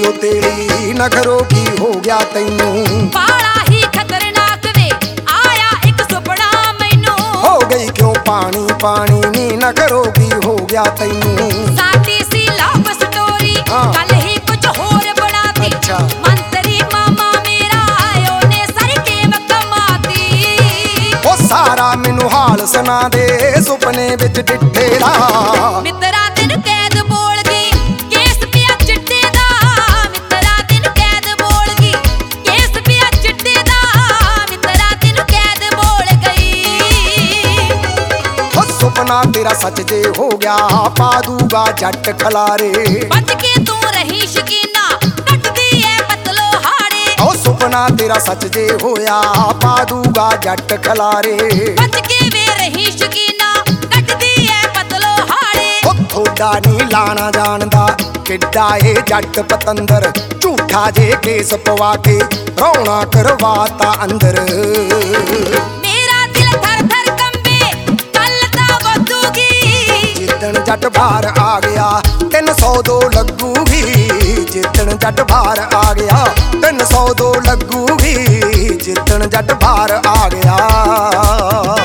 ओ तेरी नखरों की हो गया तैनू बड़ा ही खतरनाक वे आया एक सुपना मैनू हो गई क्यों पानी पानी नी नखरों की हो गया तैनू साडी सी लव स्टोरी कल ही कुछ होर बनाती अच्छा। मंत्री मामा मेरा आयो ने सर के मकमाती ओ सारा मैनू हाल सुना दे सुपने विच डिठे दा मित्रा दिन कैद बोल गई केस पिया चिट्टे दा मित्रा दिन कैद बोल गई केस पिया चिट्टे दा मित्रा दिन कैद बोल गई ओ सुपना तेरा सच जे हो गया पा दूगा जट खलारे बच के तू रही शकीना कटदी है पतलो हाड़े ओ सुपना तेरा सच जे होया पा दूगा जट खलारे बच के वे रही शकीना कटदी है पतलो हाड़े ओ थोड़ा नी लाना जानदा किड्डा ए जट पतंदर झूठा जे केस पवा के रौना करवाता अंदर मेरा दिल थर थर कंबे कल ता वधूगी जिदन जट बाहर आ गया 302 लगूगी जिदन जट बाहर आ गया 302 लगूगी जिदन जट बाहर आ गया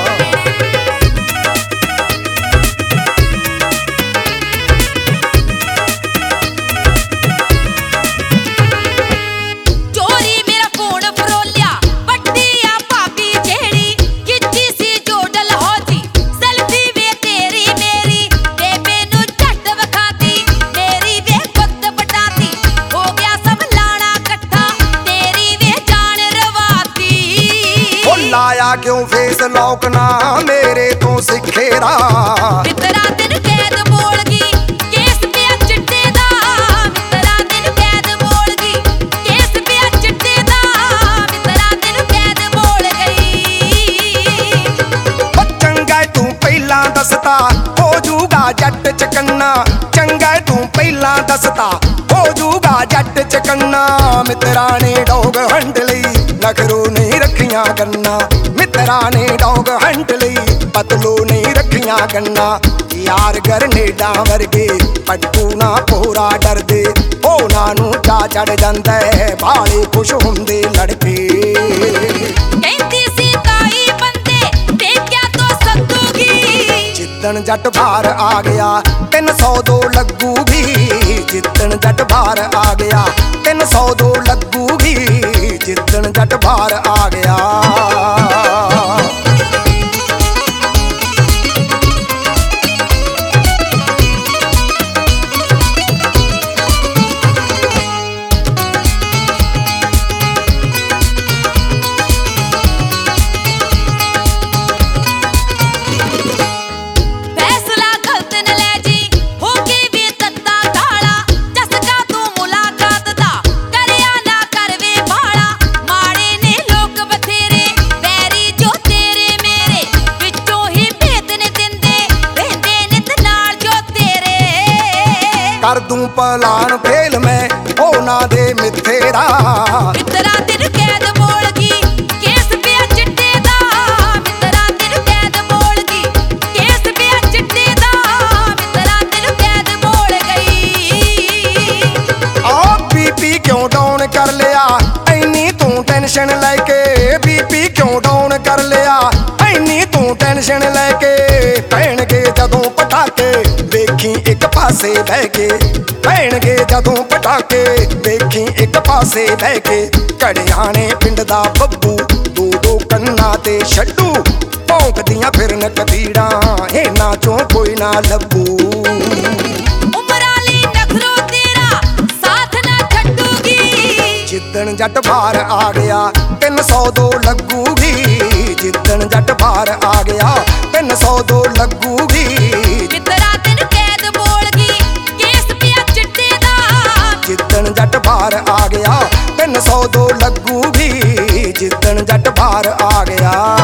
चोरी मेरा फोन फरोलिया बड्डी आ भाभी जेड़ी किच्ची सी जोडल हो जी सेल्फी वे तेरी मेरी बेबे नु झट वखाती मेरी वे खुद पटाती हो गया सब लाना इकट्ठा तेरी वे जान रवाती ओ लाया क्यों फेस लौकना मेरे तो सिखेरा मित्रा दिन कैद बोल गई केस पिया चिट्टे दा मित्रा दिन कैद बोल गई केस पिया चिट्टे दा मित्रा दिन कैद बोल गई ओ चंगा तू पहला दसता हो जूगा जट चकन्ना चंगा तू पहला दसता हो जूगा जट चकन्ना मित्रा ने डोग हंड लई नखरू नहीं रखियां गन्ना मित्रा ने डोग हंड लई पतलू नहीं रखियां गन्ना यार गरनेडा वर्गे पट्टू ना पोरा डरदे ਉਹਨਾਂ ਨੂੰ ਚਾ ਚੜ ਜਾਂਦਾ ਬਾਲੇ ਖੁਸ਼ ਹੁੰਦੇ ਲੜਕੇ ਕਹਿੰਦੀ ਸੀ ਤਾਈ ਬੰਦੇ ਵੇਖਿਆ ਤੋਂ ਸੱਦੂਗੀ ਜਿੱਦਣ ਜੱਟ ਬਾਹਰ ਆ ਗਿਆ 302 ਲੱਗੂਗੀ ਜਿੱਦਣ ਜੱਟ ਬਾਹਰ ਆ ਗਿਆ 302 ਲੱਗੂਗੀ ਜਿੱਦਣ ਜੱਟ ਬਾਹਰ ਆ ਗਿਆ फैसला गलत न ले जी हो के भी तत्ता काला जसका तू मुलाकात दा करिया ना करवे बाला माड़े ने लोग बथेरे बैरी जो तेरे मेरे विचों ही भेद ने दिंदे रहंदे नित नाल जो तेरे ਕਰ ਦੂੰ ਪਲਾਨ ਫੇਲ ਮੈਂ ਉਹਨਾਂ ਦੇ ਮਿੱਥੇਰਾ ਮਿੱਤਰਾ ਦਿਨ ਕੈਦ ਬੋਲ ਗਈ ਕੇਸ ਪਿਆ ਚਿੱਟੇ ਦਾ ਮਿੱਤਰਾ ਦਿਨ ਕੈਦ ਬੋਲ ਗਈ ਕੇਸ ਪਿਆ ਚਿੱਟੇ ਦਾ ਮਿੱਤਰਾ ਦਿਨ ਕੈਦ ਬੋਲ ਗਈ ਆ ਬੀਪੀ ਕਿਉਂ ਡਾਊਨ ਕਰ ਲਿਆ ਐਨੀ ਤੂੰ ਟੈਨਸ਼ਨ ਲੈ ਕੇ ਬੀਪੀ ਕਿਉਂ ਡਾਊਨ ਕਰ ਲਿਆ ਐਨੀ ਤੂੰ ਟੈਨਸ਼ਨ ਲੈ ਕੇ ਪੈਣਗੇ ਜਦੋਂ ਪਟਾਕੇ ਵੇਖੀ ਇੱਕ ਪਾਸੇ ਬਹਿ ਕੇ ਪੈਣਗੇ ਜਦੋਂ ਪਟਾਕੇ ਵੇਖੀ ਇੱਕ ਪਾਸੇ ਬਹਿ ਕੇ ਘੜਿਆਂ ਨੇ ਪਿੰਡ ਦਾ ਬੱਬੂ ਦੋ ਦੋ ਕੰਨਾਂ ਤੇ ਛੱਡੂ ਭੌਂਕਦੀਆਂ ਫਿਰਨ ਕਤੀੜਾਂ ਇਹਨਾਂ ਚੋਂ ਕੋਈ ਨਾ ਲੱਭੂ ਉਮਰਾਂ ਲਈ ਨਖਰੋ ਤੇਰਾ ਸਾਥ ਨਾ ਛੱਡੂਗੀ ਜਿੱਦਣ ਜੱਟ ਬਾਹਰ ਆ ਗਿਆ 302 ਲੱਗੂਗੀ ਜਿੱਦਣ ਜੱਟ ਬਾਹਰ ਆ ਗਿਆ 302 ਲੱਗੂਗੀ ਮਿੱਤਰਾ ਦਿਨ ਕੈਦ ਬੋਲ ਗਈ ਕੇਸ ਪਿਆ ਚਿੱਟੇ ਦਾ ਜਿੱਦਣ ਜੱਟ ਬਾਹਰ ਆ ਗਿਆ 302 ਲੱਗੂਗੀ ਜਿੱਦਣ ਜੱਟ ਬਾਹਰ ਆ ਗਿਆ